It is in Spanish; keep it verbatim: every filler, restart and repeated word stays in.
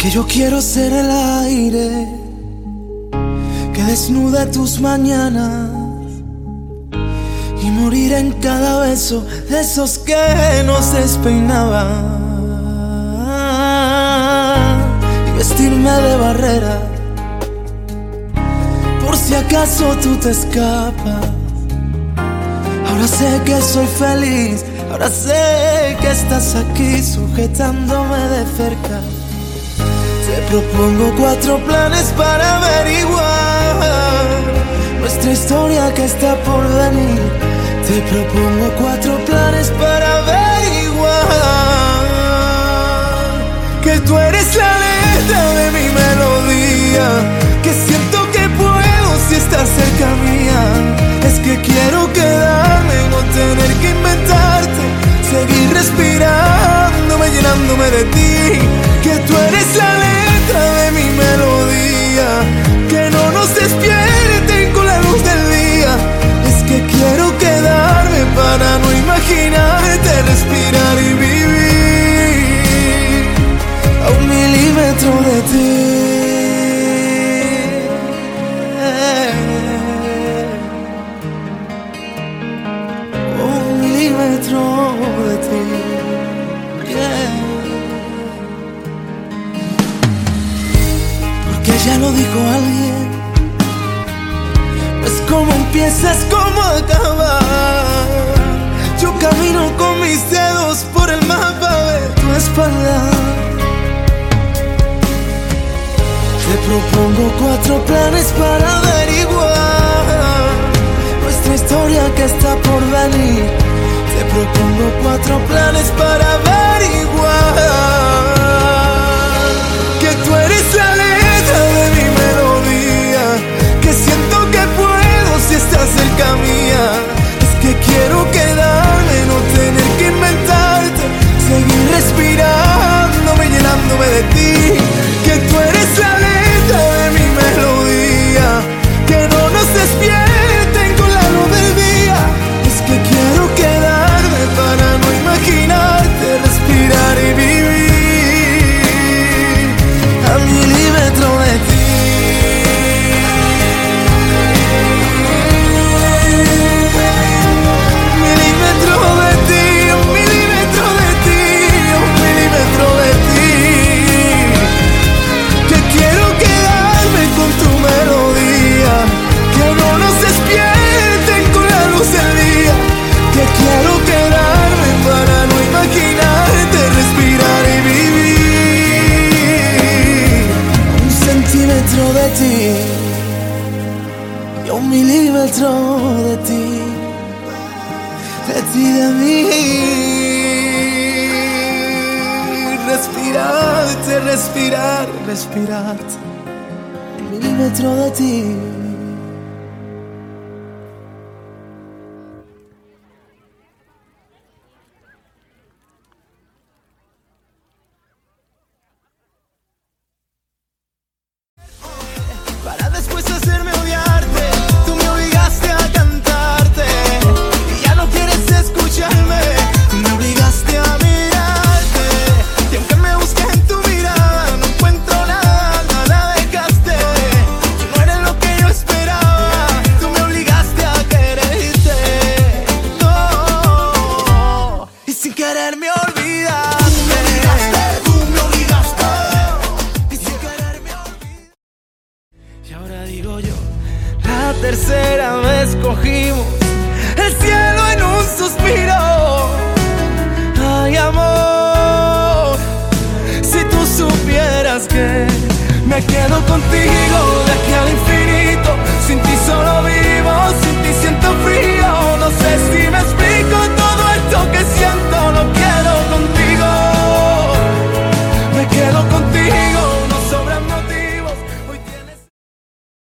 que yo quiero ser el aire que desnude tus mañanas y morir en cada beso de esos que nos despeinaban, y vestirme de barrera por si acaso tú te escapas. Ahora sé que soy feliz, ahora sé que estás aquí sujetándome de cerca. Te propongo cuatro planes para averiguar nuestra historia que está por venir. Te propongo cuatro planes para averiguar que tú eres la letra de mi melodía, que siento que puedo si estás cerca mía. Es que quiero quedarme, no tener que inventarte, seguir respirándome, llenándome de ti. Que tú eres la letra de mi melodía, que no nos despierten con la luz del día. Es que quiero quedarme para no imaginarte, respirar y vivir a un milímetro de ti. Un milímetro de ti. Yeah. Porque ya lo dijo alguien, pues como empiezas, como acabas. Yo camino con mis dedos por el mapa de tu espalda. Te propongo cuatro planes para averiguar nuestra historia que está por venir. Te propongo cuatro planes para averiguar que tú eres la letra de mi melodía, que siento que puedo si estás cerca mía. Es que quiero quedarme, no tener que inventarte, seguir respirándome, llenándome de ti. Que tú eres la letra de mi melodía, que no nos despierten con la luz del día. Es que quiero quedarme para no imaginarte, respirar y vivir a milímetro de ti. Milímetro de ti, un milímetro de ti, un milímetro de ti. Que quiero quedarme con tu melodía, que no nos despierten con la luz del día. Que quiero quedarme para no imaginarte, respirar y vivir un centímetro de ti y un milímetro de ti, de ti, de mí. Respirarte, respirar, respirarte, un milímetro de ti. Para después hacerme odiarte, tú me obligaste a cantarte y ya no quieres escucharme. Tú me obligaste a mirarte y aunque me busqué en tu mirada no encuentro nada, nada dejaste. Tú no eres lo que yo esperaba, tú me obligaste a quererte. No, y sin quererme